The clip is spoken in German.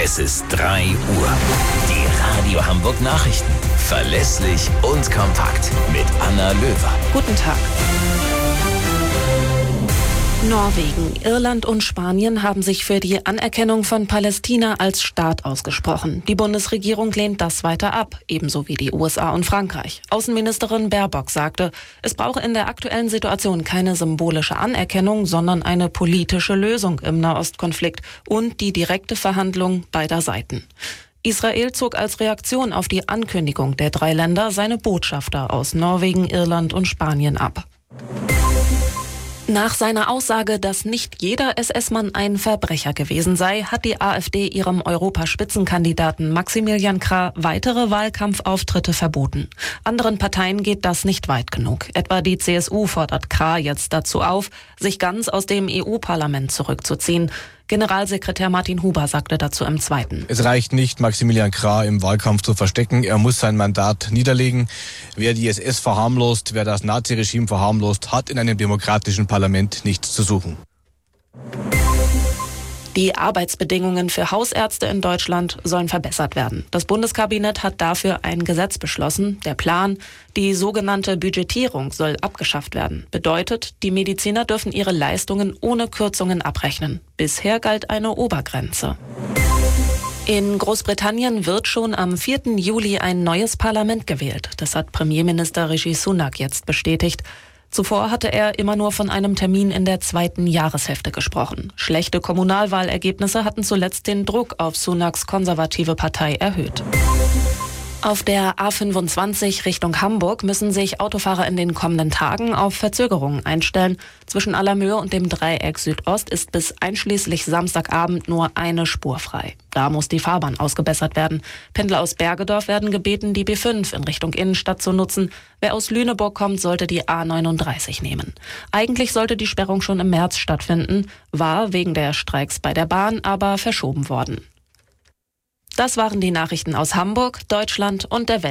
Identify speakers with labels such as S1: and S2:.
S1: Es ist 3 Uhr. Die Radio Hamburg Nachrichten. Verlässlich und kompakt. Mit Anna Löwer.
S2: Guten Tag. Norwegen, Irland und Spanien haben sich für die Anerkennung von Palästina als Staat ausgesprochen. Die Bundesregierung lehnt das weiter ab, ebenso wie die USA und Frankreich. Außenministerin Baerbock sagte, es brauche in der aktuellen Situation keine symbolische Anerkennung, sondern eine politische Lösung im Nahostkonflikt und die direkte Verhandlung beider Seiten. Israel zog als Reaktion auf die Ankündigung der 3 Länder seine Botschafter aus Norwegen, Irland und Spanien ab. Nach seiner Aussage, dass nicht jeder SS-Mann ein Verbrecher gewesen sei, hat die AfD ihrem Europaspitzenkandidaten Maximilian Krah weitere Wahlkampfauftritte verboten. Anderen Parteien geht das nicht weit genug. Etwa die CSU fordert Krah jetzt dazu auf, sich ganz aus dem EU-Parlament zurückzuziehen. Generalsekretär Martin Huber sagte dazu im Zweiten:
S3: Es reicht nicht, Maximilian Krah im Wahlkampf zu verstecken. Er muss sein Mandat niederlegen. Wer die SS verharmlost, wer das Naziregime verharmlost, hat in einem demokratischen Parlament nichts zu suchen.
S2: Die Arbeitsbedingungen für Hausärzte in Deutschland sollen verbessert werden. Das Bundeskabinett hat dafür ein Gesetz beschlossen. Der Plan, die sogenannte Budgetierung, soll abgeschafft werden. Bedeutet, die Mediziner dürfen ihre Leistungen ohne Kürzungen abrechnen. Bisher galt eine Obergrenze. In Großbritannien wird schon am 4. Juli ein neues Parlament gewählt. Das hat Premierminister Rishi Sunak jetzt bestätigt. Zuvor hatte er immer nur von einem Termin in der 2. Jahreshälfte gesprochen. Schlechte Kommunalwahlergebnisse hatten zuletzt den Druck auf Sunaks konservative Partei erhöht. Auf der A25 Richtung Hamburg müssen sich Autofahrer in den kommenden Tagen auf Verzögerungen einstellen. Zwischen Allermöhe und dem Dreieck Südost ist bis einschließlich Samstagabend nur eine Spur frei. Da muss die Fahrbahn ausgebessert werden. Pendler aus Bergedorf werden gebeten, die B5 in Richtung Innenstadt zu nutzen. Wer aus Lüneburg kommt, sollte die A39 nehmen. Eigentlich sollte die Sperrung schon im März stattfinden, war wegen der Streiks bei der Bahn aber verschoben worden. Das waren die Nachrichten aus Hamburg, Deutschland und der Welt.